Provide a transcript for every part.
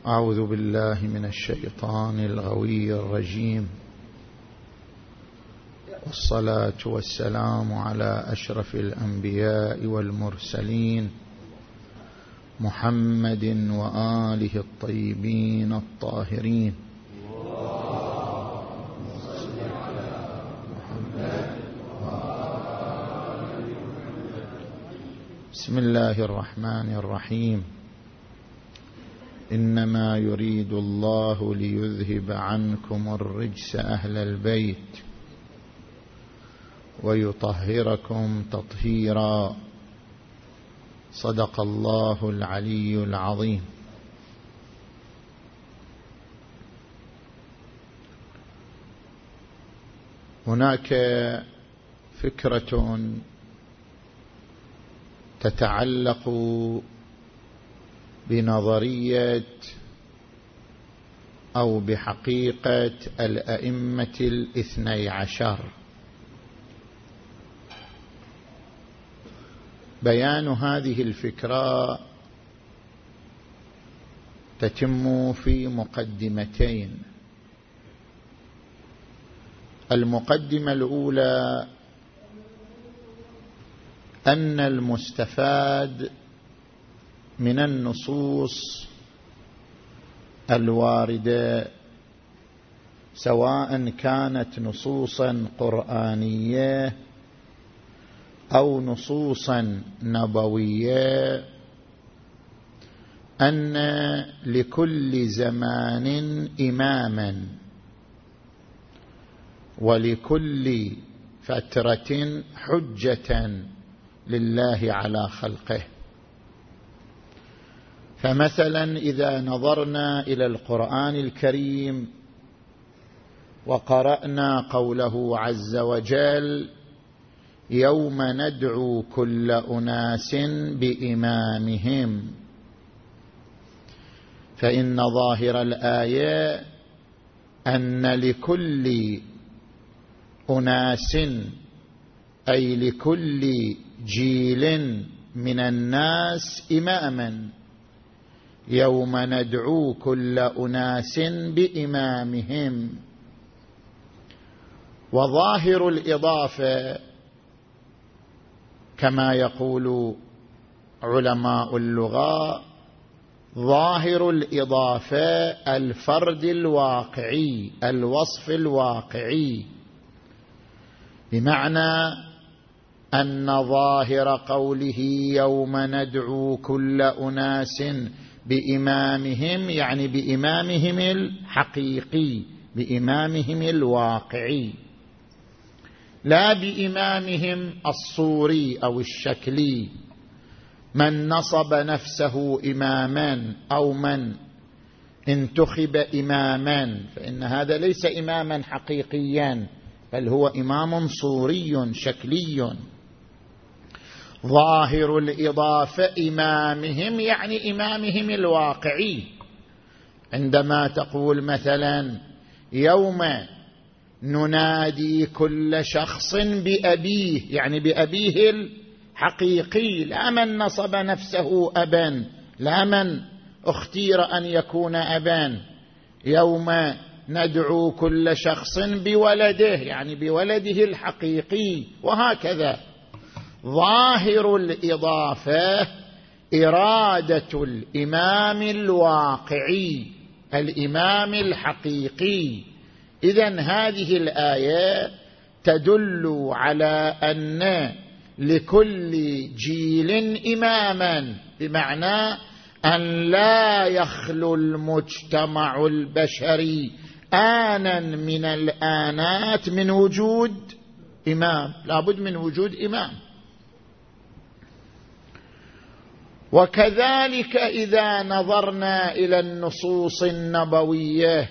أعوذ بالله من الشيطان الغوي الرجيم، والصلاة والسلام على أشرف الأنبياء والمرسلين محمد وآله الطيبين الطاهرين. بسم الله الرحمن الرحيم. إنما يريد الله ليذهب عنكم الرجس أهل البيت ويطهركم تطهيرا. صدق الله العلي العظيم. هناك فكرة تتعلق بنظرية أو بحقيقة الأئمة الاثني عشر. بيان هذه الفكرة تتم في مقدمتين. المقدمة الأولى أن المستفاد من النصوص الواردة، سواء كانت نصوصا قرآنية أو نصوصا نبوية، أن لكل زمان إماما ولكل فترة حجة لله على خلقه. فمثلا إذا نظرنا إلى القرآن الكريم وقرأنا قوله عز وجل: يوم ندعو كل أناس بإمامهم، فإن ظاهر الآية أن لكل أناس أي لكل جيل من الناس إماما. يوم ندعو كل أناس بإمامهم. وظاهر الإضافة كما يقول علماء اللغة، ظاهر الإضافة الفرد الواقعي، الوصف الواقعي، بمعنى أن ظاهر قوله يوم ندعو كل أناس بإمامهم يعني بإمامهم الحقيقي، بإمامهم الواقعي، لا بإمامهم الصوري أو الشكلي. من نصب نفسه إماما أو من انتخب إماما فإن هذا ليس إماما حقيقيا، بل هو إمام صوري شكلي. ظاهر الإضافة إمامهم يعني إمامهم الواقعي. عندما تقول مثلا يوم ننادي كل شخص بأبيه يعني بأبيه الحقيقي، لا من نصب نفسه أبا، لا من اختير أن يكون أبا. يوم ندعو كل شخص بولده يعني بولده الحقيقي، وهكذا. ظاهر الإضافة إرادة الإمام الواقعي، الإمام الحقيقي. إذن هذه الآية تدل على أن لكل جيل إماما، بمعنى أن لا يخلو المجتمع البشري آنا من الآنات من وجود إمام، لابد من وجود إمام. وكذلك إذا نظرنا إلى النصوص النبوية،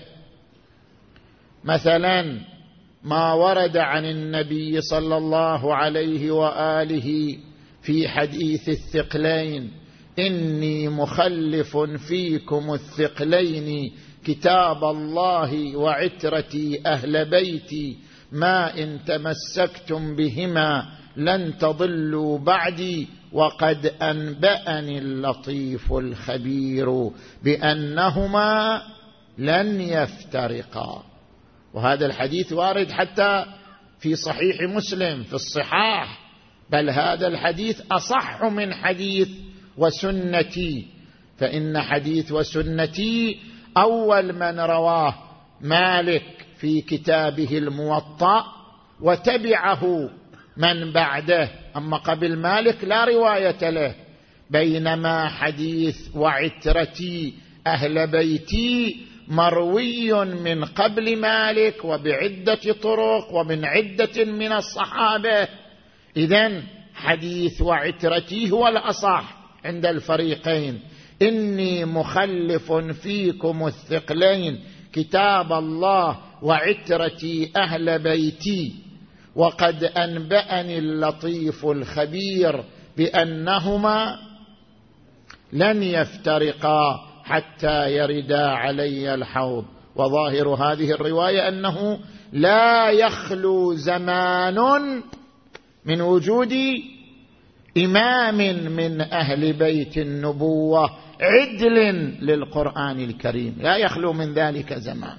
مثلا ما ورد عن النبي صلى الله عليه وآله في حديث الثقلين: إني مخلف فيكم الثقلين كتاب الله وعترتي أهل بيتي، ما إن تمسكتم بهما لن تضلوا بعدي وقد أنبأني اللطيف الخبير بأنهما لن يفترقا. وهذا الحديث وارد حتى في صحيح مسلم في الصحاح، بل هذا الحديث أصح من حديث وسنتي، فإن حديث وسنتي أول من رواه مالك في كتابه الموطأ، وتبعه من بعده، أما قبل مالك لا رواية له. بينما حديث وعترتي أهل بيتي مروي من قبل مالك وبعدة طرق ومن عدة من الصحابة. إذن حديث وعترتي هو الأصح عند الفريقين. إني مخلف فيكم الثقلين كتاب الله وعترتي أهل بيتي، وقد أنبأني اللطيف الخبير بأنهما لن يفترقا حتى يردا علي الحوض. وظاهر هذه الرواية أنه لا يخلو زمان من وجود إمام من أهل بيت النبوة عدل للقرآن الكريم، لا يخلو من ذلك زمان.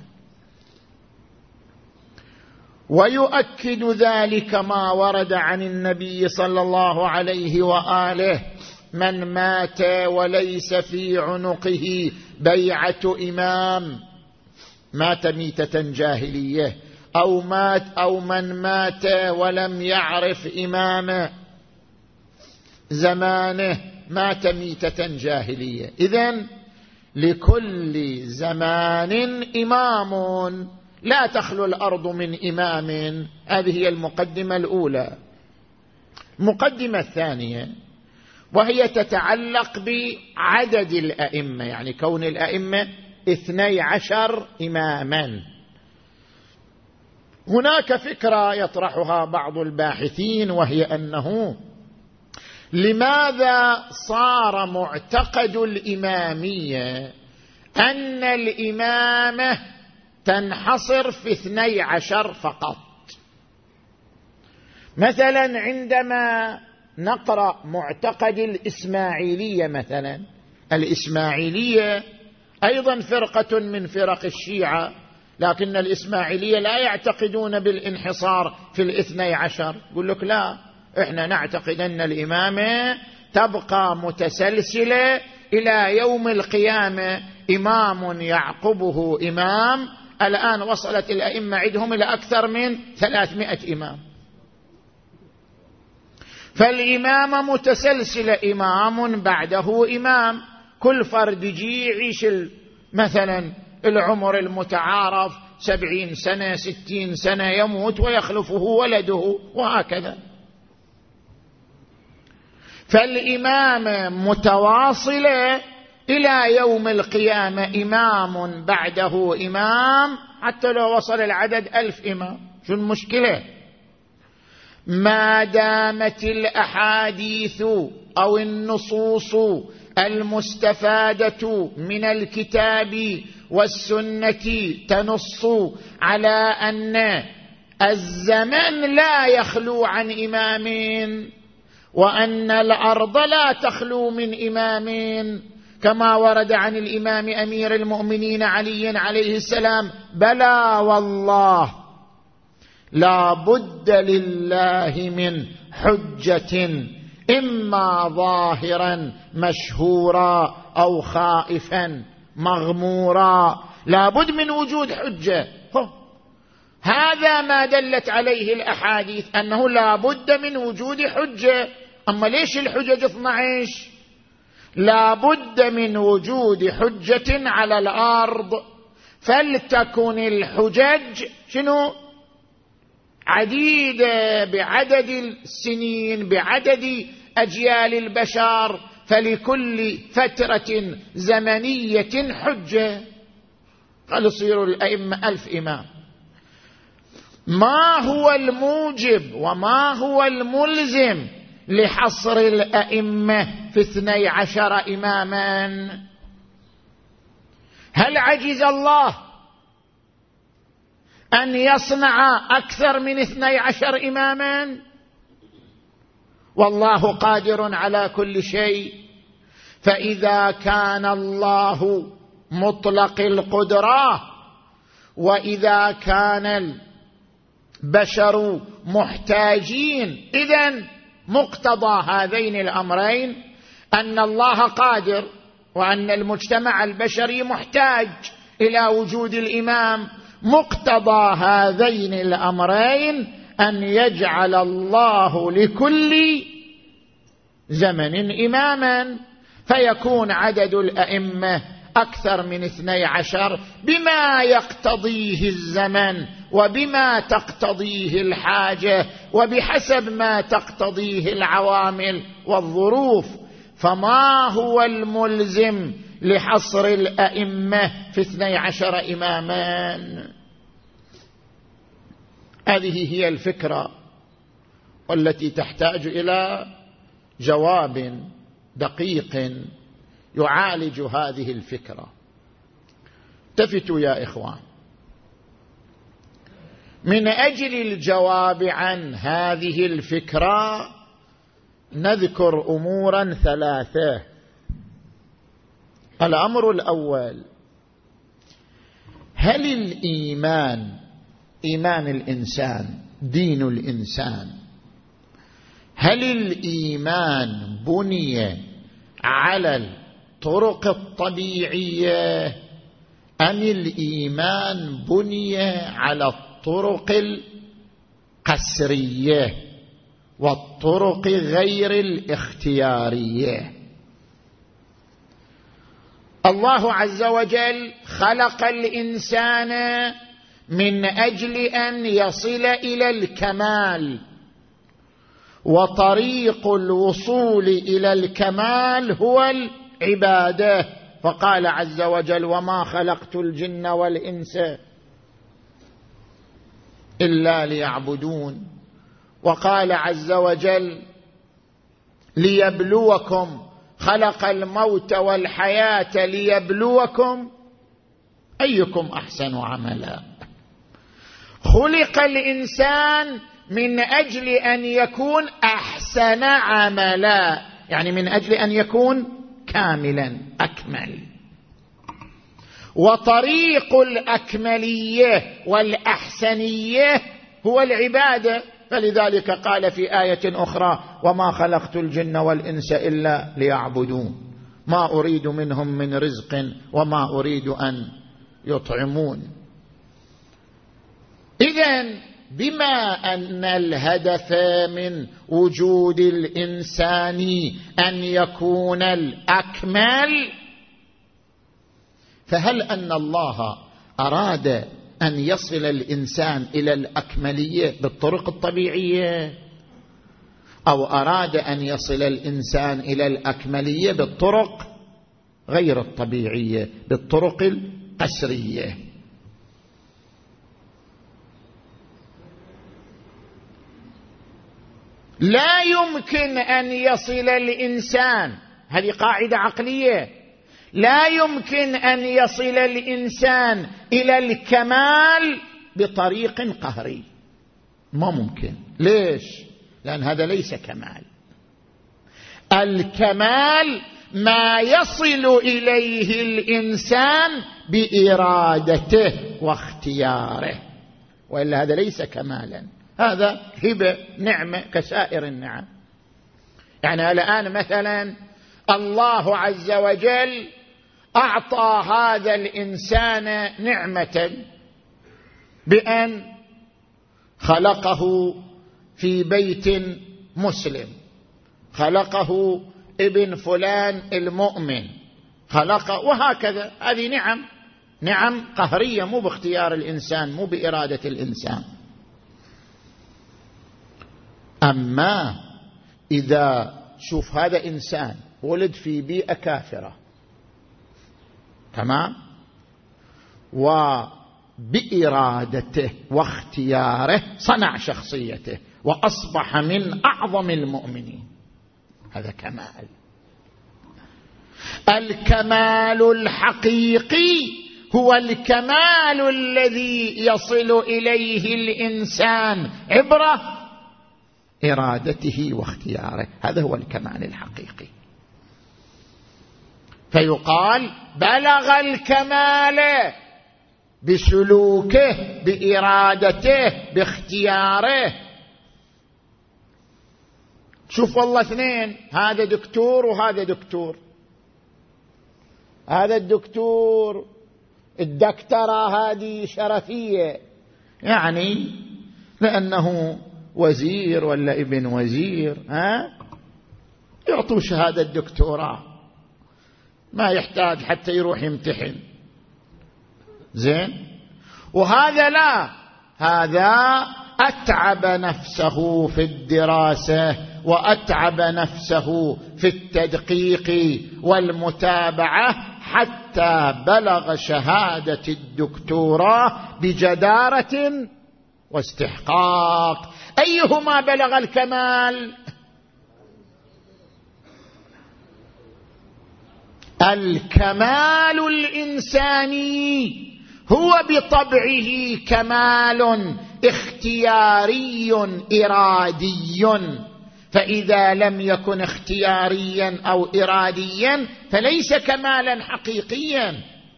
ويؤكد ذلك ما ورد عن النبي صلى الله عليه وآله: من مات وليس في عنقه بيعة إمام، مات ميتة جاهلية، أو من مات ولم يعرف إمام زمانه، مات ميتة جاهلية. إذن لكل زمان إمام، لا تخلو الأرض من إمام. هذه هي المقدمة الأولى. المقدمة الثانية وهي تتعلق بعدد الأئمة، يعني كون الأئمة 12 إماما. هناك فكرة يطرحها بعض الباحثين، وهي أنه لماذا صار معتقد الإمامية أن الإمامة تنحصر في 12 فقط؟ مثلا عندما نقرأ معتقد الإسماعيلية، مثلا الإسماعيلية أيضا فرقة من فرق الشيعة، لكن الإسماعيلية لا يعتقدون بالانحصار في 12. يقول لك لا، إحنا نعتقد أن الإمامة تبقى متسلسلة إلى يوم القيامة، إمام يعقبه إمام. الآن وصلت الأئمة عندهم إلى أكثر من 300 إمام، فالإمامة متسلسلة، إمام بعده إمام، كل فرد يجي يعيش مثلا العمر المتعارف 70 سنة 60 سنة، يموت ويخلفه ولده، وهكذا. فالإمامة متواصلة إلى يوم القيامة، إمام بعده إمام، حتى لو وصل العدد 1000 إمام، شو المشكلة؟ ما دامت الأحاديث أو النصوص المستفادة من الكتاب والسنة تنص على أن الزمن لا يخلو عن إمامين، وأن الأرض لا تخلو من إمامين، كما ورد عن الإمام أمير المؤمنين علي عليه السلام: بلى والله لا بد لله من حجة، إما ظاهرا مشهورا أو خائفا مغمورا، لا بد من وجود حجة. هذا ما دلت عليه الأحاديث، أنه لا بد من وجود حجة. أما ليش الحجج 12؟ لا بد من وجود حجة على الأرض، فلتكن الحجج شنو؟ عديدة، بعدد السنين، بعدد أجيال البشر، فلكل فترة زمنية حجة. قال يصير الأئمة 1000 إمام. ما هو الموجب وما هو الملزم لحصر الأئمة في 12 إماما؟ هل عجز الله أن يصنع أكثر من 12 إماما؟ والله قادر على كل شيء. فإذا كان الله مطلق القدرة، وإذا كان البشر محتاجين، إذن مقتضى هذين الأمرين أن الله قادر، وأن المجتمع البشري محتاج إلى وجود الإمام. مقتضى هذين الأمرين أن يجعل الله لكل زمن إماما، فيكون عدد الأئمة أكثر من 12 بما يقتضيه الزمن، وبما تقتضيه الحاجة، وبحسب ما تقتضيه العوامل والظروف. فما هو الملزم لحصر الأئمة في 12 إماما؟ هذه هي الفكرة، والتي تحتاج إلى جواب دقيق يعالج هذه الفكرة. التفتوا يا إخوان، من أجل الجواب عن هذه الفكرة نذكر أمورا 3. الأمر الأول: هل الإيمان، إيمان الإنسان، دين الإنسان، هل الإيمان بني على الطرق الطبيعية أم الإيمان بني على الطرق القسرية والطرق غير الاختيارية؟ الله عز وجل خلق الإنسان من أجل أن يصل إلى الكمال، وطريق الوصول إلى الكمال هو العبادة. فقال عز وجل: وما خلقت الجن والإنس إلا ليعبدون. وقال عز وجل: ليبلوكم، خلق الموت والحياة ليبلوكم أيكم أحسن عملا. خلق الإنسان من أجل أن يكون أحسن عملا، يعني من أجل أن يكون كاملا أكمل. وطريق الأكملية والأحسنية هو العبادة. فلذلك قال في آية أخرى: وما خلقت الجن والإنس إلا ليعبدون ما أريد منهم من رزق وما أريد أن يطعمون. إذن بما أن الهدف من وجود الإنسان أن يكون الأكمل، فهل أن الله أراد أن يصل الإنسان إلى الأكملية بالطرق الطبيعية، أو أراد أن يصل الإنسان إلى الأكملية بالطرق غير الطبيعية، بالطرق القسرية؟ لا يمكن أن يصل الإنسان، هذه قاعدة عقلية، لا يمكن أن يصل الإنسان إلى الكمال بطريق قهري، ما ممكن. ليش؟ لأن هذا ليس كمال. الكمال ما يصل إليه الإنسان بإرادته واختياره، وإلا هذا ليس كمالا، هذا هبة نعمة كسائر النعم. يعني الآن مثلا الله عز وجل أعطى هذا الإنسان نعمة بأن خلقه في بيت مسلم، خلقه ابن فلان المؤمن، خلقه، وهكذا. هذه نعم قهرية، مو باختيار الإنسان، مو بإرادة الإنسان. أما إذا شوف هذا إنسان ولد في بيئة كافرة، تمام، وبإرادته واختياره صنع شخصيته وأصبح من أعظم المؤمنين، هذا كمال. الكمال الحقيقي هو الكمال الذي يصل إليه الإنسان عبر إرادته واختياره. هذا هو الكمال الحقيقي. فيقال بلغ الكمال بسلوكه، بإرادته، باختياره. شوف والله اثنين، هذا دكتور وهذا دكتور. هذا الدكتور الدكتورة هذه شرفية، يعني لأنه وزير ولا ابن وزير يعطوا شهادة دكتوراه، ما يحتاج حتى يروح يمتحن. زين. وهذا لا، هذا أتعب نفسه في الدراسة وأتعب نفسه في التدقيق والمتابعة حتى بلغ شهادة الدكتوراه بجدارة واستحقاق. أيهما بلغ الكمال؟ الكمال الإنساني هو بطبعه كمال اختياري إرادي، فإذا لم يكن اختياريا أو إراديا فليس كمالا حقيقيا،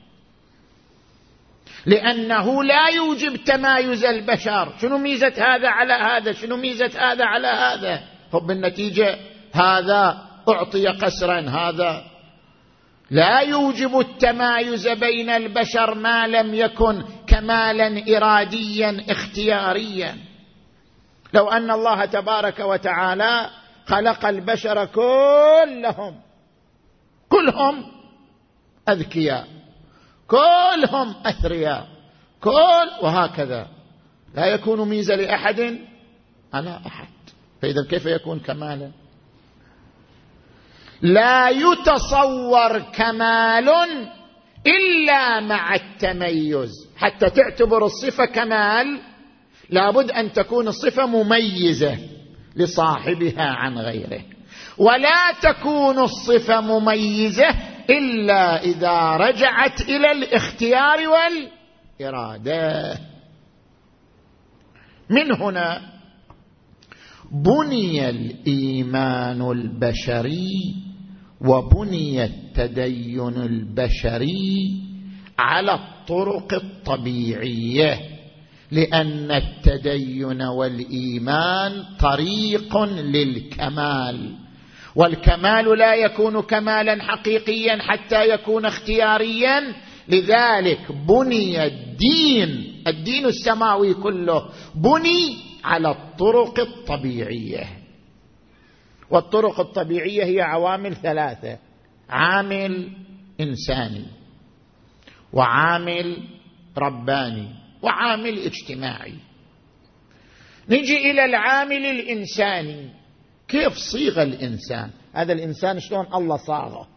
لأنه لا يوجب تمايز البشر. شنو ميزة هذا على هذا؟ شنو ميزة هذا على هذا؟ فبالنتيجة هذا أعطي قسرا، هذا لا يوجب التمايز بين البشر ما لم يكن كمالا إراديا اختياريا. لو أن الله تبارك وتعالى خلق البشر كلهم أذكياء، كلهم أثرياء، وهكذا، لا يكون ميزة لأحد على أحد، فإذا كيف يكون كمالا؟ لا يتصور كمال إلا مع التميز. حتى تعتبر الصفة كمال لابد أن تكون الصفة مميزة لصاحبها عن غيره، ولا تكون الصفة مميزة إلا إذا رجعت إلى الاختيار والإرادة. من هنا بني الإيمان البشري وبني التدين البشري على الطرق الطبيعية، لأن التدين والإيمان طريق للكمال، والكمال لا يكون كمالا حقيقيا حتى يكون اختياريا. لذلك بني الدين السماوي كله بني على الطرق الطبيعية. والطرق الطبيعية هي عوامل ثلاثة: عامل إنساني، وعامل رباني، وعامل اجتماعي. نجي إلى العامل الإنساني. كيف صيغ الإنسان؟ هذا الإنسان شلون الله صاغه؟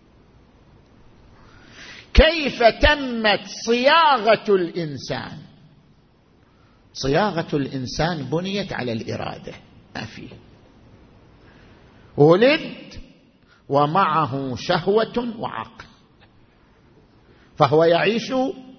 كيف تمت صياغة الإنسان؟ صياغة الإنسان بنيت على الإرادة، ما فيه. ولد ومعه شهوة وعقل، فهو يعيش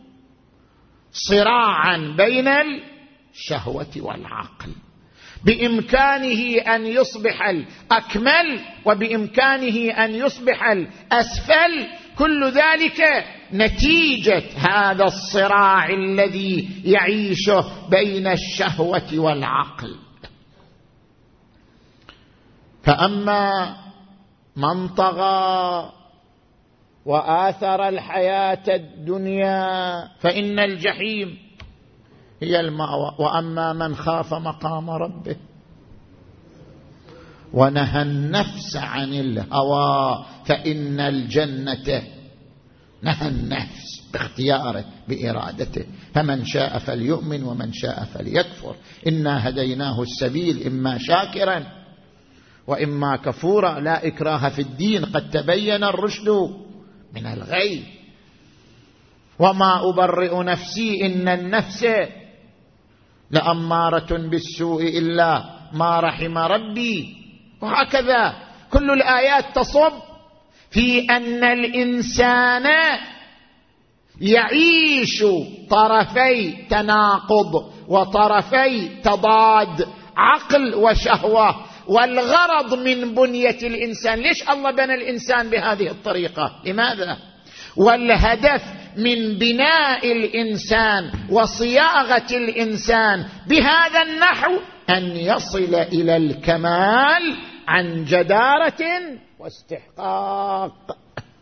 صراعا بين الشهوة والعقل. بإمكانه أن يصبح الأكمل وبإمكانه أن يصبح الأسفل، كل ذلك نتيجة هذا الصراع الذي يعيشه بين الشهوة والعقل. فأما من طغى وآثر الحياة الدنيا فإن الجحيم هي المأوى، وأما من خاف مقام ربه ونهى النفس عن الهوى فإن الجنة، نهى النفس باختياره بإرادته، فمن شاء فليؤمن ومن شاء فليكفر، إنا هديناه السبيل إما شاكرا وإما كفورا، لا إكراه في الدين قد تبين الرشد من الغي، وما أبرئ نفسي إن النفس لأمارة بالسوء إلا ما رحم ربي. وهكذا كل الآيات تصب في أن الإنسان يعيش طرفي تناقض وطرفي تضاد عقل وشهوة. والغرض من بنية الإنسان، ليش الله بنى الإنسان بهذه الطريقة؟ لماذا؟ والهدف من بناء الإنسان وصياغة الإنسان بهذا النحو أن يصل إلى الكمال عن جدارة واستحقاق،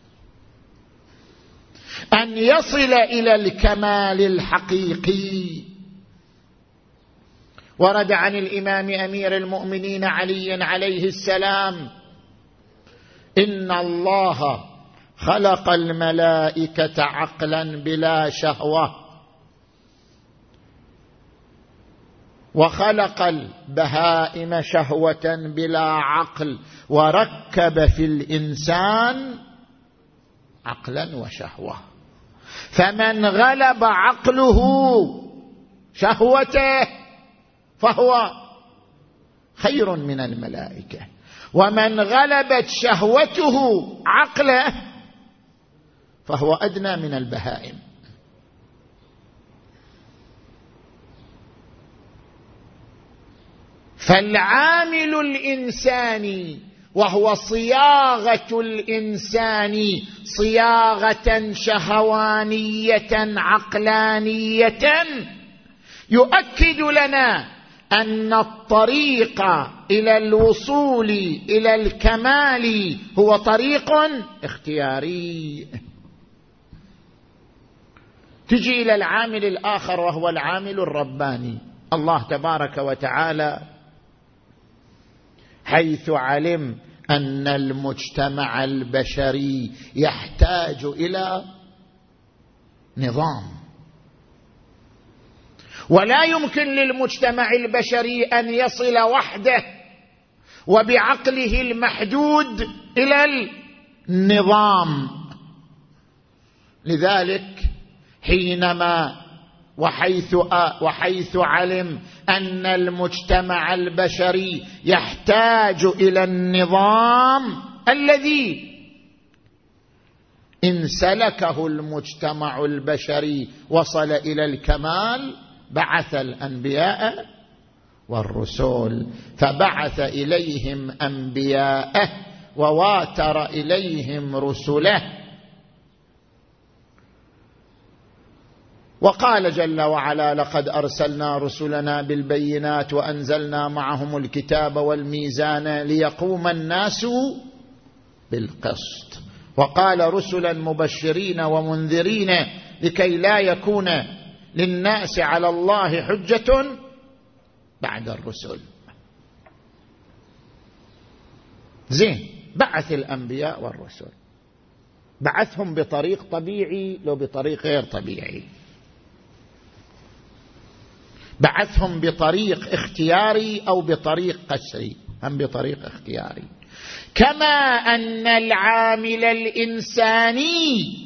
أن يصل إلى الكمال الحقيقي. ورد عن الإمام أمير المؤمنين علي عليه السلام: إن الله خلق الملائكة عقلا بلا شهوة، وخلق البهائم شهوة بلا عقل، وركب في الإنسان عقلا وشهوة. فمن غلب عقله شهوته فهو خير من الملائكة، ومن غلبت شهوته عقله فهو أدنى من البهائم. فالعامل الإنساني وهو صياغة الإنسان صياغة شهوانية عقلانية يؤكد لنا أن الطريق إلى الوصول إلى الكمال هو طريق اختياري. تجي إلى العامل الآخر وهو العامل الرباني. الله تبارك وتعالى حيث علم أن المجتمع البشري يحتاج إلى نظام، ولا يمكن للمجتمع البشري أن يصل وحده وبعقله المحدود إلى النظام. لذلك حينما وحيث علم أن المجتمع البشري يحتاج إلى النظام الذي إن سلكه المجتمع البشري وصل إلى الكمال، بعث الأنبياء والرسل، فبعث إليهم أنبياءه وواتر إليهم رسله. وقال جل وعلا: لقد أرسلنا رسلنا بالبينات وأنزلنا معهم الكتاب والميزان ليقوم الناس بالقسط. وقال: رسلا مبشرين ومنذرين لكي لا يكون للناس على الله حجة بعد الرسل. زين، بعث الأنبياء والرسل، بعثهم بطريق طبيعي لو بطريق غير طبيعي، بعثهم بطريق اختياري أو بطريق قسري، هم بطريق اختياري. كما أن العامل الإنساني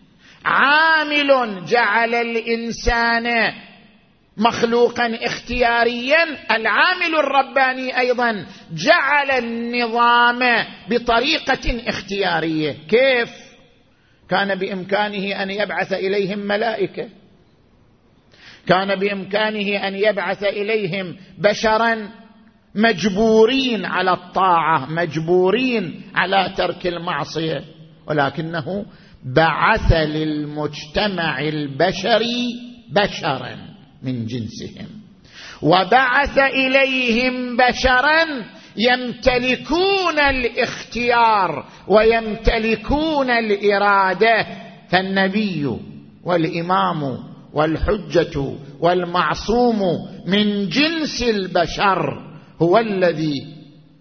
عامل جعل الإنسان مخلوقا اختياريا، العامل الرباني أيضا جعل النظام بطريقة اختيارية. كيف؟ كان بإمكانه أن يبعث إليهم ملائكة، كان بإمكانه أن يبعث إليهم بشرا مجبورين على الطاعة، مجبورين على ترك المعصية، ولكنه بعث للمجتمع البشري بشرا من جنسهم، وبعث إليهم بشرا يمتلكون الاختيار ويمتلكون الإرادة. فالنبي والإمام والحجة والمعصوم من جنس البشر هو الذي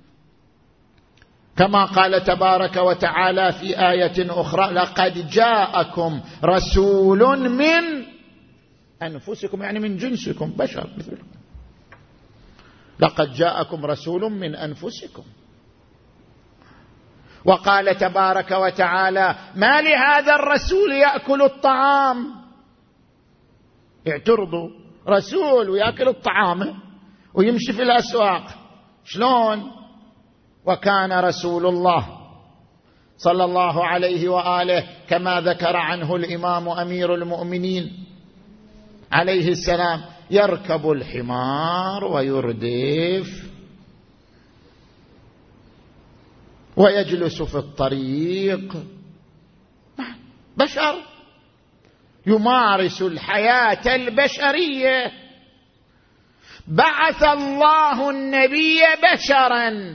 كما قال تبارك وتعالى في آية أخرى: لقد جاءكم رسول من أنفسكم، يعني من جنسكم، بشر مثلكم. لقد جاءكم رسول من أنفسكم. وقال تبارك وتعالى: ما لهذا الرسول يأكل الطعام. اعترضوا، رسول ويأكل الطعام ويمشي في الأسواق، شلون؟ وكان رسول الله صلى الله عليه وآله كما ذكر عنه الإمام أمير المؤمنين عليه السلام يركب الحمار ويردف ويجلس في الطريق، بشر يمارس الحياة البشرية. بعث الله النبي بشرا،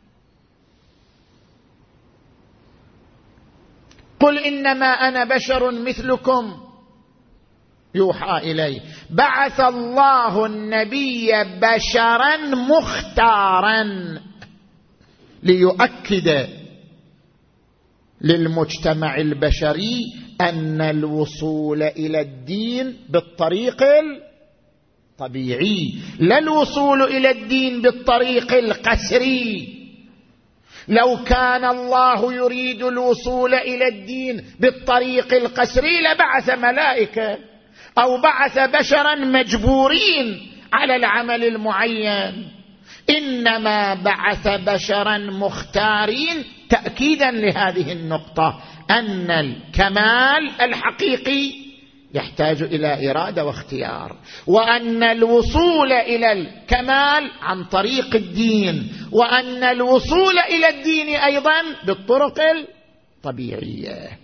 قل إنما أنا بشر مثلكم يوحى إلي. بعث الله النبي بشرا مختارا ليؤكد للمجتمع البشري أن الوصول إلى الدين بالطريق الطبيعي، لا الوصول إلى الدين بالطريق القسري. لو كان الله يريد الوصول إلى الدين بالطريق القسري لبعث ملائكة أو بعث بشرا مجبورين على العمل المعين، إنما بعث بشرا مختارين تأكيدا لهذه النقطة، أن الكمال الحقيقي يحتاج إلى إرادة واختيار، وأن الوصول إلى الكمال عن طريق الدين، وأن الوصول إلى الدين أيضا بالطرق الطبيعية.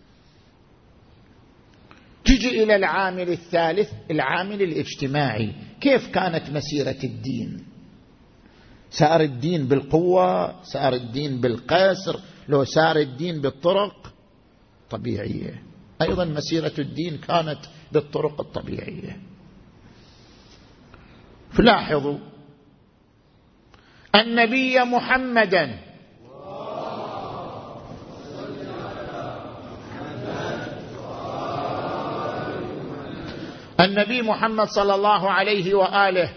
تجي إلى العامل الثالث، العامل الاجتماعي. كيف كانت مسيرة الدين؟ سار الدين بالقوة؟ سار الدين بالقسر؟ لو سار الدين بالطرق طبيعية؟ أيضا مسيرة الدين كانت بالطرق الطبيعية. فلاحظوا النبي محمدا النبي محمد صلى الله عليه وآله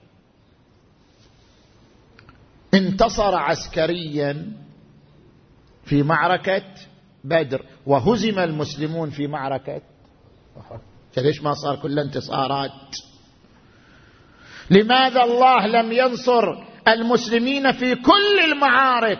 انتصر عسكريا في معركة بدر، وهزم المسلمون في معركة أحد. ليش ما صار كل انتصارات؟ لماذا الله لم ينصر المسلمين في كل المعارك؟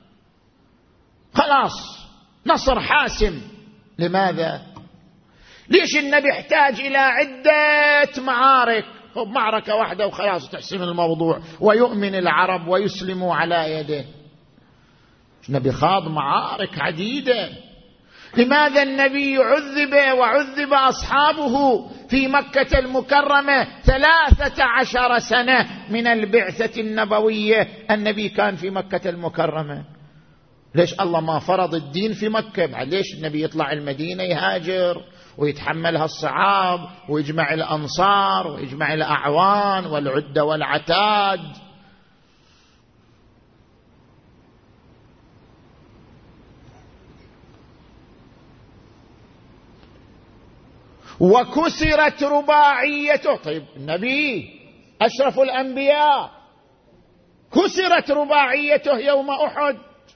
خلاص نصر حاسم. لماذا؟ ليش النبي احتاج إلى عدة معارك؟ معركة واحدة وخلاص تحسم الموضوع ويؤمن العرب ويسلموا على يده. النبي خاض معارك عديدة. لماذا النبي عذب وعذب أصحابه في مكة المكرمة 13 سنة من البعثة النبوية؟ النبي كان في مكة المكرمة. ليش الله ما فرض الدين في مكة؟ بعد ليش النبي يطلع المدينة يهاجر ويتحملها الصعاب ويجمع الأنصار ويجمع الأعوان والعدة والعتاد؟ وكسرت رباعيته. طيب النبي أشرف الأنبياء كسرت رباعيته يوم أحد،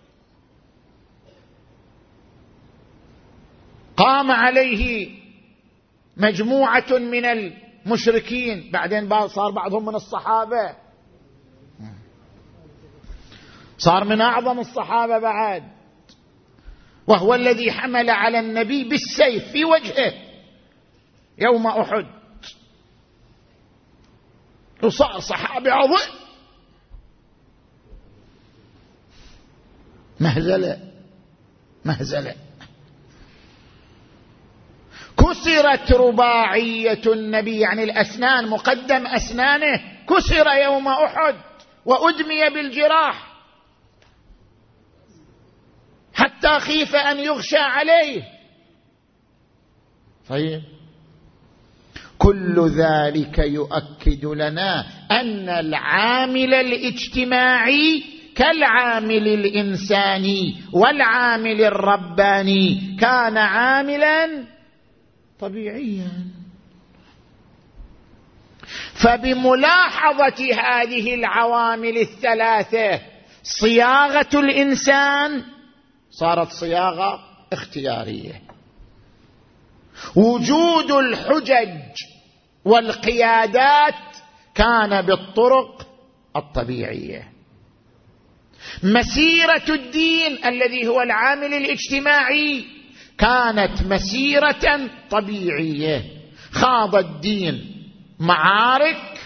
قام عليه مجموعة من المشركين، بعدين صار بعضهم من الصحابة، صار من أعظم الصحابة بعد، وهو الذي حمل على النبي بالسيف في وجهه يوم أحد، وصار صحابي عظيم. مهزلة. كسرت رباعية النبي، يعني الأسنان، مقدم أسنانه كسر يوم أحد وأدمي بالجراح حتى خيف أن يغشى عليه. طيب كل ذلك يؤكد لنا أن العامل الاجتماعي كالعامل الإنساني والعامل الرباني كان عاملا طبيعيا. فبملاحظة هذه العوامل الثلاثة صياغة الإنسان صارت صياغة اختيارية. وجود الحجج والقيادات كان بالطرق الطبيعية. مسيرة الدين الذي هو العامل الاجتماعي كانت مسيرة طبيعية. خاض الدين معارك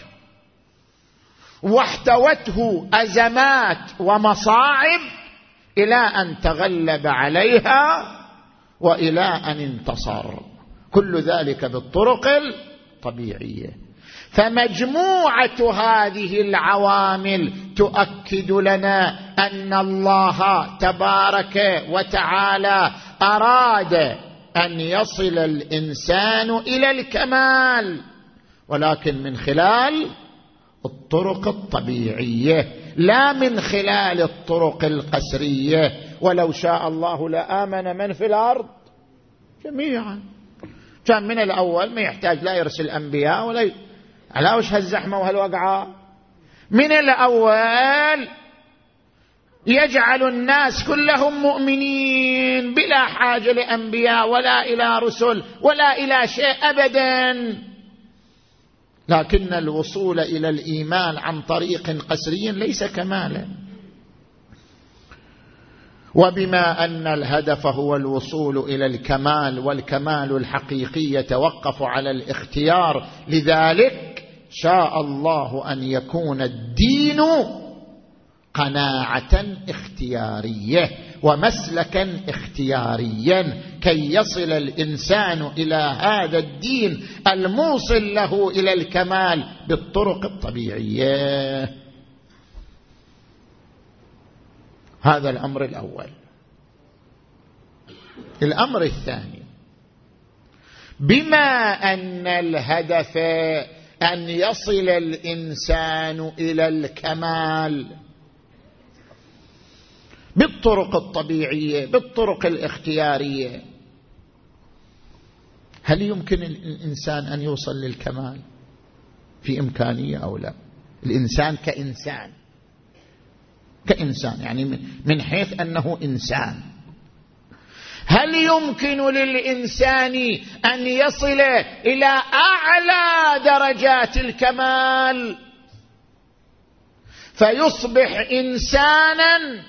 واحتوته أزمات ومصاعب إلى أن تغلب عليها وإلى أن انتصر، كل ذلك بالطرق الطبيعية. فمجموعة هذه العوامل تؤكد لنا أن الله تبارك وتعالى أراد أن يصل الإنسان إلى الكمال، ولكن من خلال الطرق الطبيعية لا من خلال الطرق القسرية. ولو شاء الله لآمن من في الأرض جميعا، كان من الأول ما يحتاج لا يرسل أنبياء ولا على وش هالزحمة وهالوقعة، من الأول يجعل الناس كلهم مؤمنين بلا حاجة لأنبياء ولا إلى رسل ولا إلى شيء أبدا. لكن الوصول إلى الإيمان عن طريق قسري ليس كمالا، وبما أن الهدف هو الوصول إلى الكمال، والكمال الحقيقي يتوقف على الاختيار، لذلك شاء الله أن يكون الدين قناعة اختيارية ومسلكا اختياريا كي يصل الإنسان إلى هذا الدين الموصل له إلى الكمال بالطرق الطبيعية. هذا الأمر الأول. الأمر الثاني، بما أن الهدف أن يصل الإنسان إلى الكمال بالطرق الطبيعية بالطرق الاختيارية، هل يمكن الإنسان أن يوصل للكمال؟ في إمكانية أو لا؟ الإنسان كإنسان يعني من حيث أنه إنسان، هل يمكن للإنسان أن يصل إلى أعلى درجات الكمال فيصبح إنسانا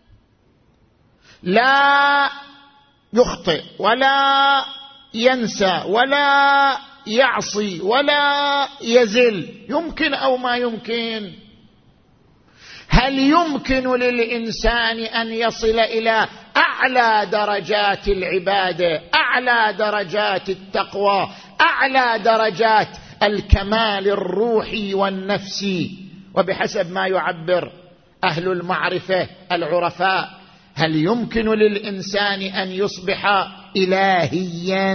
لا يخطئ ولا ينسى ولا يعصي ولا يزل؟ يمكن أو ما يمكن؟ هل يمكن للإنسان أن يصل إلى أعلى درجات العبادة، أعلى درجات التقوى، أعلى درجات الكمال الروحي والنفسي؟ وبحسب ما يعبر أهل المعرفة العرفاء، هل يمكن للإنسان أن يصبح إلهيا؟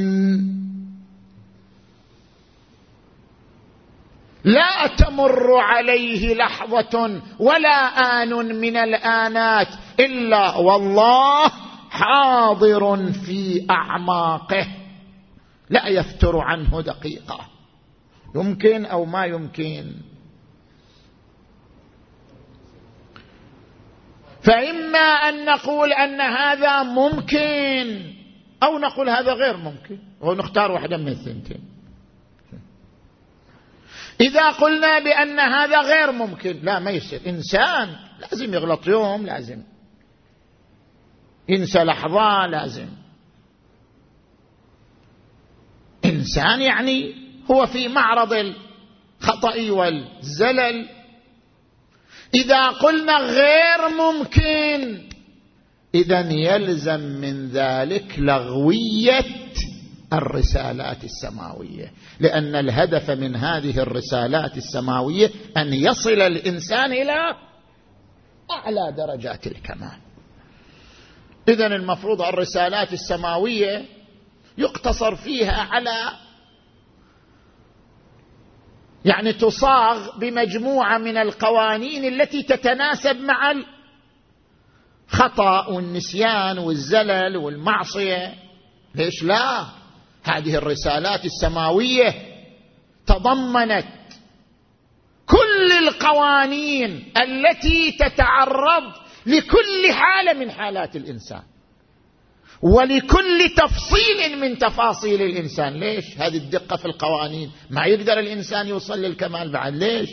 لا تمر عليه لحظة ولا آن من الآنات إلا والله حاضر في أعماقه لا يفتر عنه دقيقة. يمكن أو ما يمكن؟ فإما أن نقول أن هذا ممكن أو نقول هذا غير ممكن، ونختار واحدة من الثنتين. إذا قلنا بأن هذا غير ممكن، لا ما يصير، إنسان لازم يغلط يوم، لازم ينسى لحظة، لازم إنسان يعني هو في معرض الخطأ والزلل. إذا قلنا غير ممكن إذن يلزم من ذلك لغوية الرسالات السماوية، لأن الهدف من هذه الرسالات السماوية أن يصل الإنسان إلى أعلى درجات الكمال. إذن المفروض الرسالات السماوية يقتصر فيها على يعني تصاغ بمجموعة من القوانين التي تتناسب مع الخطأ والنسيان والزلل والمعصية. ليش لا؟ هذه الرسالات السماوية تضمنت كل القوانين التي تتعرض لكل حالة من حالات الإنسان ولكل تفصيل من تفاصيل الإنسان. ليش؟ هذه الدقة في القوانين ما يقدر الإنسان يوصل للكمال بعد. ليش؟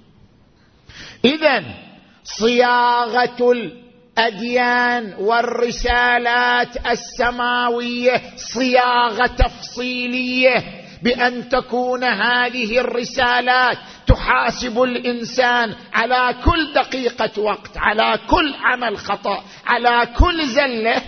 إذن صياغة الأديان والرسالات السماوية صياغة تفصيلية بأن تكون هذه الرسالات تحاسب الإنسان على كل دقيقة وقت، على كل عمل خطأ، على كل زلة،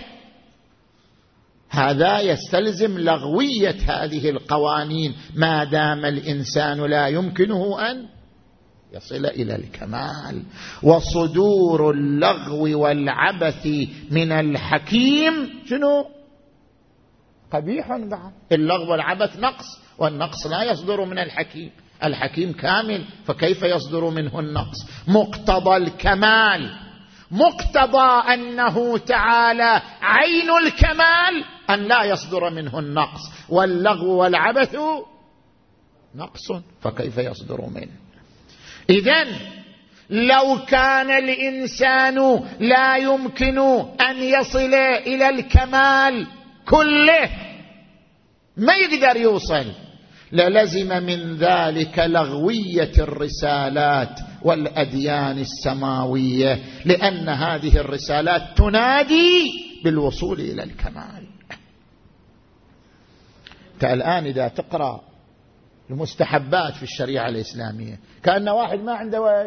هذا يستلزم لغوية هذه القوانين ما دام الإنسان لا يمكنه أن يصل إلى الكمال. وصدور اللغو والعبث من الحكيم شنو؟ قبيح بعد. اللغو والعبث نقص، والنقص لا يصدر من الحكيم، الحكيم كامل، فكيف يصدر منه النقص؟ مقتضى الكمال، مقتضى أنه تعالى عين الكمال أن لا يصدر منه النقص، واللغو والعبث نقص، فكيف يصدر منه؟ إذن لو كان الإنسان لا يمكن أن يصل إلى الكمال كله، ما يقدر يوصل، للزم من ذلك لغوية الرسالات والأديان السماوية، لأن هذه الرسالات تنادي بالوصول إلى الكمال. الآن إذا تقرأ المستحبات في الشريعة الإسلامية كأن واحد ما عنده وش،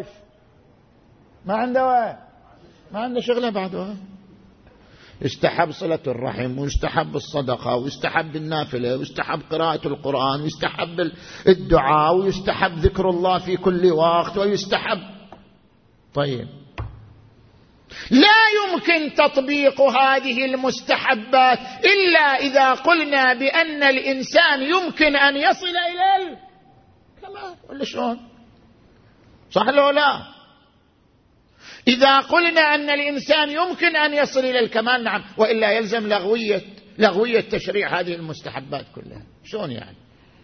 ما عنده شغلة بعده. يستحب صلة الرحم، ويستحب الصدقة، ويستحب النافلة، ويستحب قراءة القرآن، ويستحب الدعاء، ويستحب ذكر الله في كل وقت، ويستحب. طيب، لا يمكن تطبيق هذه المستحبات إلا إذا قلنا بأن الإنسان يمكن أن يصل إلى الكمال، ولا شلون؟ صح لو لا؟ إذا قلنا أن الإنسان يمكن أن يصل إلى الكمال نعم، وإلا يلزم لغوية تشريع هذه المستحبات كلها. شلون يعني؟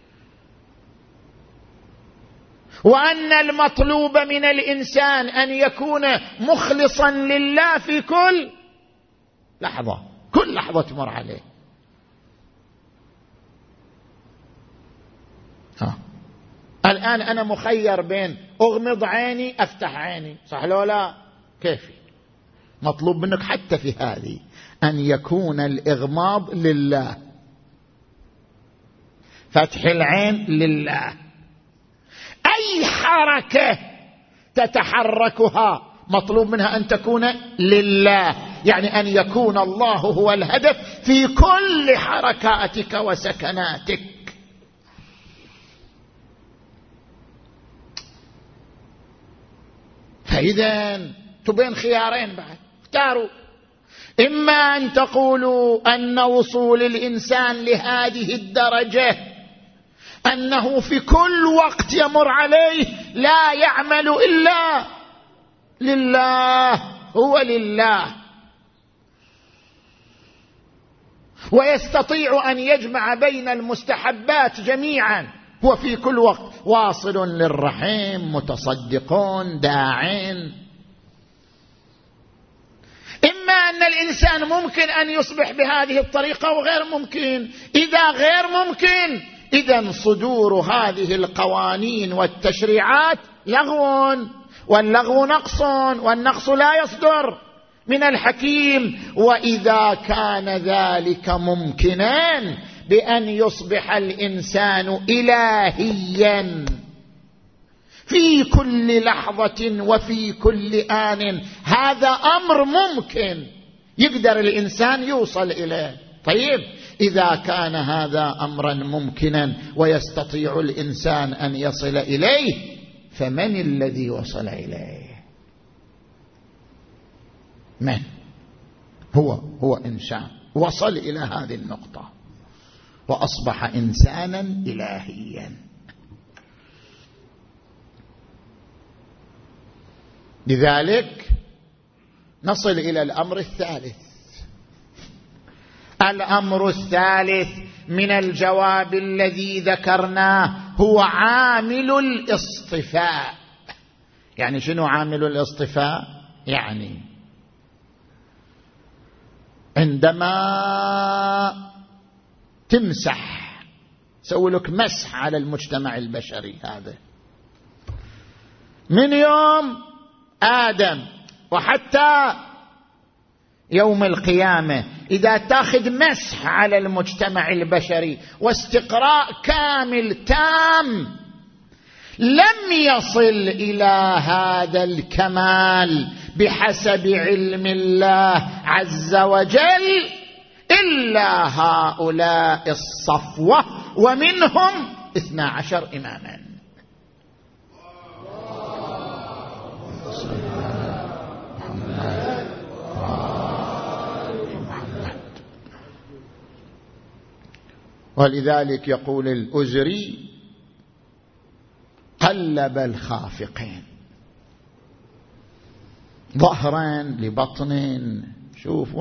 وأن المطلوب من الإنسان أن يكون مخلصا لله في كل لحظة، كل لحظة تمر عليه. الآن أنا مخير بين أغمض عيني أفتح عيني، صح لو لا؟ كيف؟ مطلوب منك حتى في هذه أن يكون الإغماض لله، فتح العين لله، أي حركة تتحركها مطلوب منها أن تكون لله، يعني أن يكون الله هو الهدف في كل حركاتك وسكناتك. فإذا تبين خيارين بعد، اختاروا، إما أن تقولوا أن وصول الإنسان لهذه الدرجة أنه في كل وقت يمر عليه لا يعمل إلا لله، هو لله، ويستطيع أن يجمع بين المستحبات جميعا، هو في كل وقت واصل للرحم، متصدقون، داعين. إما أن الإنسان ممكن أن يصبح بهذه الطريقة وغير ممكن. إذا غير ممكن، إذن صدور هذه القوانين والتشريعات لغو، واللغو نقص، والنقص لا يصدر من الحكيم. وإذا كان ذلك ممكنا بأن يصبح الإنسان إلهيا في كل لحظة وفي كل آن، هذا أمر ممكن يقدر الإنسان يوصل إليه. طيب، إذا كان هذا أمرا ممكنا ويستطيع الإنسان أن يصل إليه، فمن الذي وصل إليه؟ من هو إنسان وصل إلى هذه النقطة وأصبح إنسانا إلهيا. لذلك نصل إلى الأمر الثالث. الأمر الثالث من الجواب الذي ذكرناه هو عامل الاصطفاء. يعني شنو عامل الاصطفاء؟ يعني عندما تمسح، سوي لك مسح على المجتمع البشري هذا من يوم آدم وحتى يوم القيامة، إذا تأخذ مسح على المجتمع البشري واستقراء كامل تام، لم يصل إلى هذا الكمال بحسب علم الله عز وجل إلا هؤلاء الصفوة، ومنهم 12 إماما. ولذلك يقول الأزري: قلب الخافقين ظهرا لبطن. شوف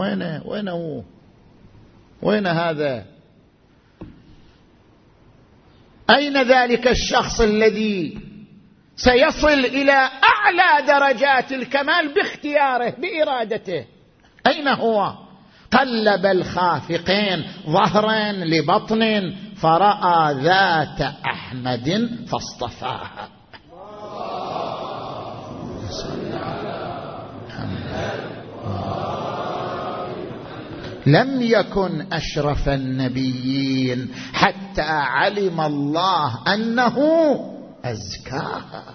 وين هذا؟ أين ذلك الشخص الذي سيصل إلى أعلى درجات الكمال باختياره بإرادته؟ أين هو؟ قلب الخافقين ظهرا لبطن فرأى ذات أحمد فاصطفاها. لم يكن أشرف النبيين حتى علم الله أنه أزكاها.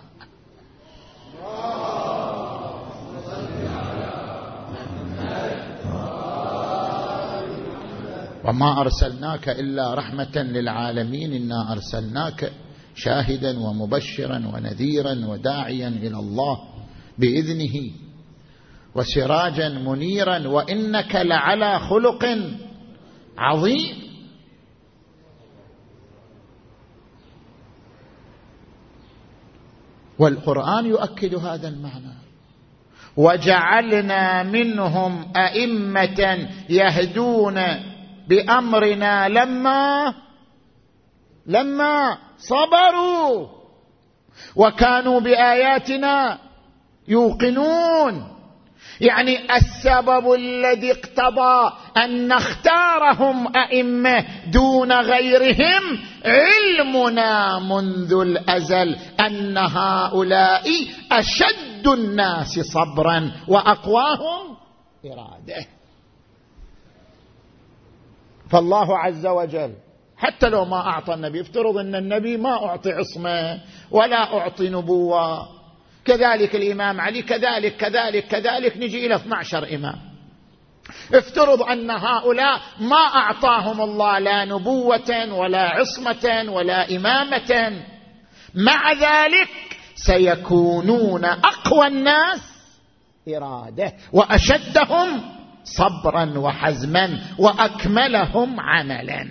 وما أرسلناك إلا رحمة للعالمين، إنا أرسلناك شاهدا ومبشرا ونذيرا وداعيا إلى الله بإذنه وسراجا منيرا وإنك لعلى خلق عظيم. والقرآن يؤكد هذا المعنى: وجعلنا منهم أئمة يهدون بأمرنا لما صبروا وكانوا بآياتنا يوقنون. يعني السبب الذي اقتضى أن نختارهم أئمة دون غيرهم علمنا منذ الأزل أن هؤلاء أشد الناس صبرا وأقواهم إرادة. فالله عز وجل حتى لو ما أعطى النبي، افترض أن النبي ما أعطي عصمة ولا أعطي نبوة، كذلك الإمام علي، كذلك نجي إلى 12 إمام. افترض أن هؤلاء ما أعطاهم الله لا نبوة ولا عصمة ولا إمامة، مع ذلك سيكونون أقوى الناس إرادة وأشدهم صبرا وحزما وأكملهم عملا.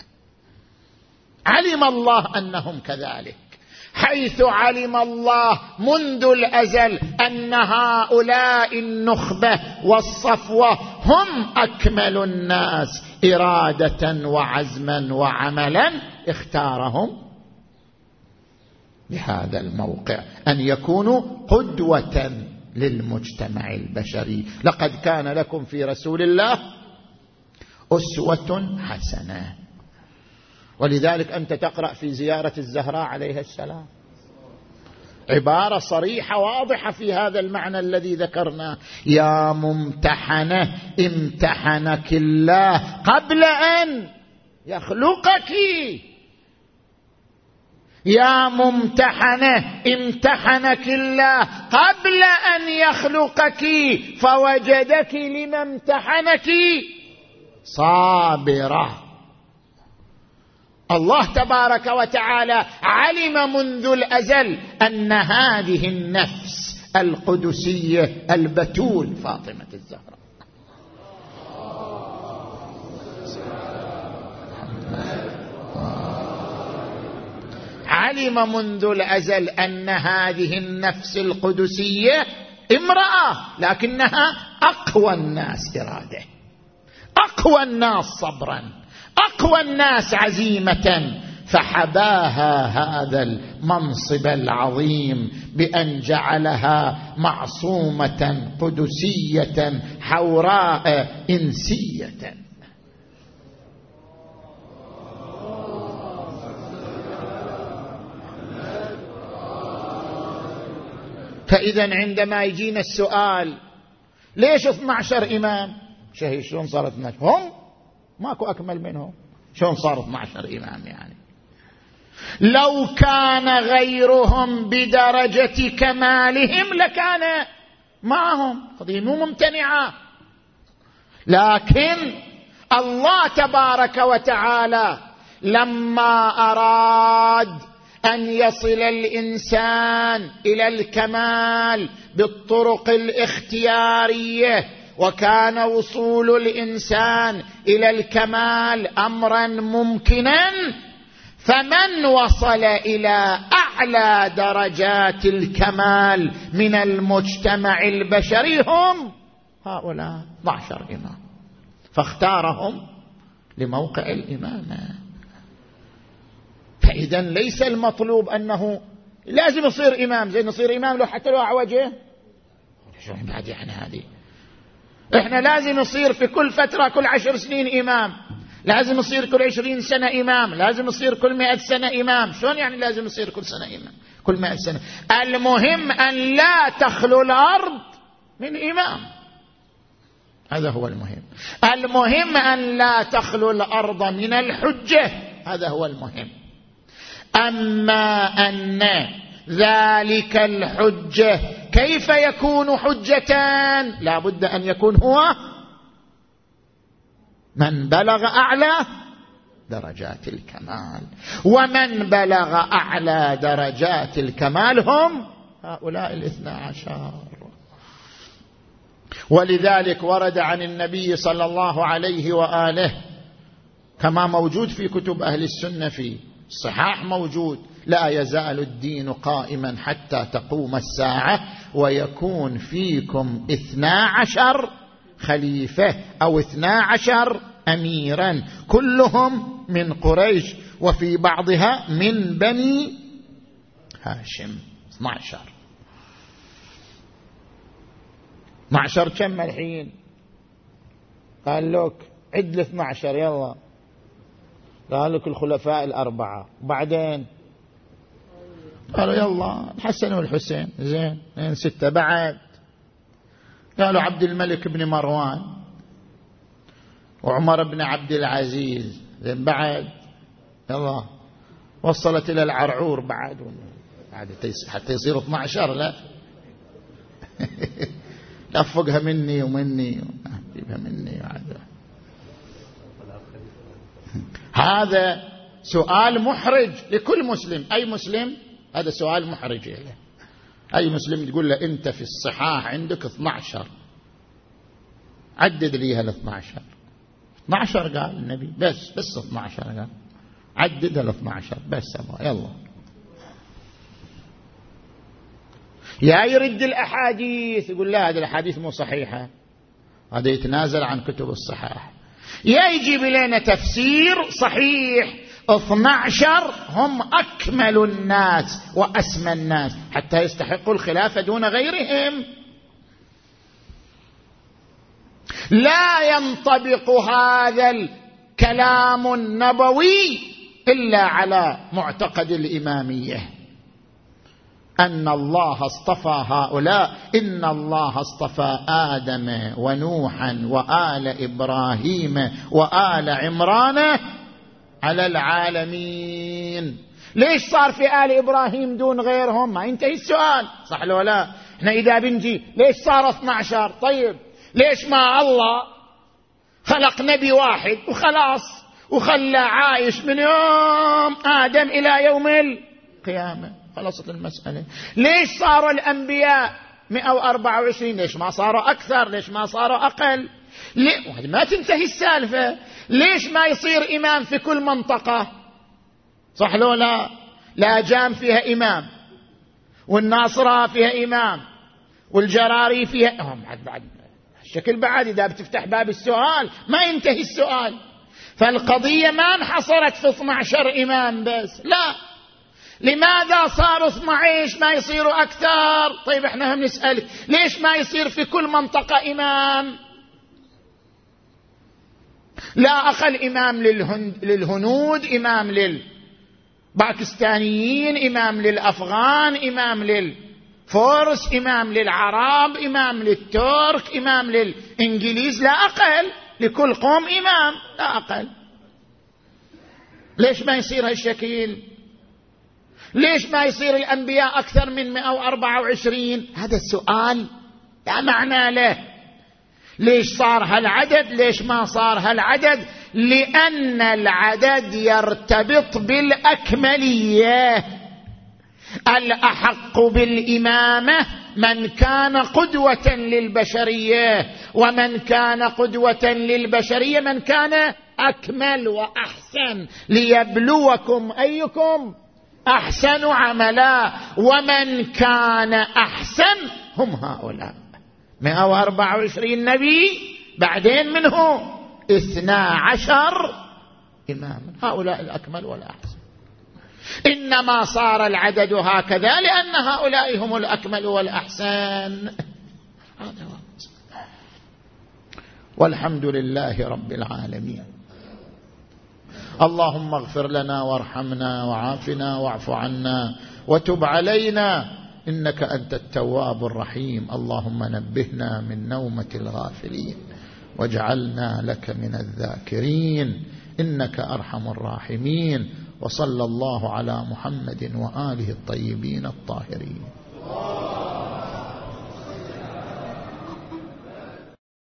علم الله أنهم كذلك، حيث علم الله منذ الأزل أن هؤلاء النخبة والصفوة هم أكمل الناس إرادة وعزما وعملا، اختارهم بهذا الموقع أن يكونوا قدوة للمجتمع البشري. لقد كان لكم في رسول الله أسوة حسنة. ولذلك أنت تقرأ في زيارة الزهراء عليها السلام عبارة صريحة واضحة في هذا المعنى الذي ذكرناه: يا ممتحنة امتحنك الله قبل أن يخلقك. يا ممتحنة امتحنك الله قبل أن يخلقك فوجدك لما امتحنك صابرة. الله تبارك وتعالى علم منذ الأزل أن هذه النفس القدسية البتول فاطمة الزهراء علم منذ الأزل أن هذه النفس القدسية امرأة، لكنها أقوى الناس إرادة، أقوى الناس صبرا، أقوى الناس عزيمة، فحباها هذا المنصب العظيم بأن جعلها معصومة قدسية حوراء إنسية. فإذا عندما يجينا السؤال ليش 12 إمام؟ شهيد شلون صارت 12؟ هم ماكو أكمل منهم، شلون صاروا 12 إمام يعني؟ لو كان غيرهم بدرجة كمالهم لكان معهم، قضية مو ممتنعة. لكن الله تبارك وتعالى لما أراد أن يصل الإنسان إلى الكمال بالطرق الاختيارية، وكان وصول الإنسان إلى الكمال أمرا ممكنا، فمن وصل إلى أعلى درجات الكمال من المجتمع البشري هم هؤلاء 12 إمام، فاختارهم لموقع الإمامة. فإذا ليس المطلوب أنه لازم يصير إمام، زي نصير إمام لو حتى لو أعوجه، شو بعد يعني هذه؟ إحنا لازم يصير في كل فترة، كل 10 سنين إمام، لازم يصير كل 20 سنة إمام، لازم يصير كل 100 سنة إمام. شلون يعني لازم يصير كل سنة إمام، كل 100 سنة؟ المهم أن لا تخلو الأرض من إمام، هذا هو المهم. المهم أن لا تخلو الأرض من الحجة، هذا هو المهم. أما أن ذلك الحجة كيف يكون حجة؟ لا بد أن يكون هو من بلغ أعلى درجات الكمال، ومن بلغ أعلى درجات الكمال هم هؤلاء 12. ولذلك ورد عن النبي صلى الله عليه وآله كما موجود في كتب أهل السنة، في الصحاح موجود: لا يزال الدين قائما حتى تقوم الساعة ويكون فيكم 12 خليفة أو 12 أميرا كلهم من قريش، وفي بعضها من بني هاشم. 12 كم الحين؟ قال لك عد 12 يلا، قال لك الخلفاء 4، وبعدين قالوا يلا الحسن والحسين، زين 6 بعد، قالوا عبد الملك بن مروان وعمر بن عبد العزيز، زين بعد يلا وصلت إلى العرعور بعد حتى يصير 12. لا لفقها مني ومني جيبها مني هذا سؤال محرج لكل مسلم، أي مسلم، هذا سؤال محرج له. أي مسلم تقول له أنت في الصحاح عندك 12، عدد لي هال 12. 12 قال النبي، بس 12 قال، عدد هال 12 بس يلا. يا يرد الأحاديث يقول لا هذه الأحاديث مو صحيحة، هذا يتنازل عن كتب الصحاح، يا يجيب لنا تفسير صحيح. 12 هم أكمل الناس وأسمى الناس حتى يستحقوا الخلافة دون غيرهم. لا ينطبق هذا الكلام النبوي إلا على معتقد الإمامية، أن الله اصطفى هؤلاء. إن الله اصطفى آدم ونوحا وآل إبراهيم وآل عمران على العالمين. ليش صار في آل إبراهيم دون غيرهم؟ ما ينتهي السؤال، صح لو لا؟ احنا إذا بنجي ليش صار 12؟ طيب ليش ما الله خلق نبي واحد وخلاص وخلى عايش من يوم آدم إلى يوم القيامة، خلصت المسألة؟ ليش صاروا الأنبياء 124؟ ليش ما صاروا أكثر؟ ليش ما صاروا أقل؟ ما تنتهي السالفة. ليش ما يصير إمام في كل منطقة؟ صح لو لا؟ لا جام فيها إمام، والناصرة فيها إمام، والجراري فيها بعد الشكل. بعد إذا بتفتح باب السؤال ما ينتهي السؤال. فالقضية ما انحصرت في 12 إمام بس، لا. لماذا صاروا 12 ما يصيروا أكثر؟ طيب احنا هم نسأل ليش ما يصير في كل منطقة إمام؟ لا أقل إمام للهنود، إمام للباكستانيين، إمام للأفغان، إمام فورس، إمام للعرب، إمام للترك، إمام للإنجليز، لا أقل. لكل قوم إمام لا أقل. ليش ما يصير هالشكل؟ ليش ما يصير الأنبياء أكثر من 124؟ هذا السؤال لا معنى له. ليش صار هالعدد؟ ليش ما صار هالعدد؟ لأن العدد يرتبط بالأكملية. الأحق بالإمامة من كان قدوة للبشرية، ومن كان قدوة للبشرية من كان أكمل وأحسن، ليبلوكم أيكم أحسن عملا، ومن كان أحسن هم هؤلاء. 124 نبي، بعدين منه 12 إمام، هؤلاء الأكمل والأحسن. إنما صار العدد هكذا لأن هؤلاء هم الأكمل والأحسن. والحمد لله رب العالمين. اللهم اغفر لنا وارحمنا وعافنا واعف عنا وتب علينا إنك أنت التواب الرحيم. اللهم نبهنا من نومة الغافلين واجعلنا لك من الذاكرين إنك أرحم الراحمين. وصلى الله على محمد وآله الطيبين الطاهرين.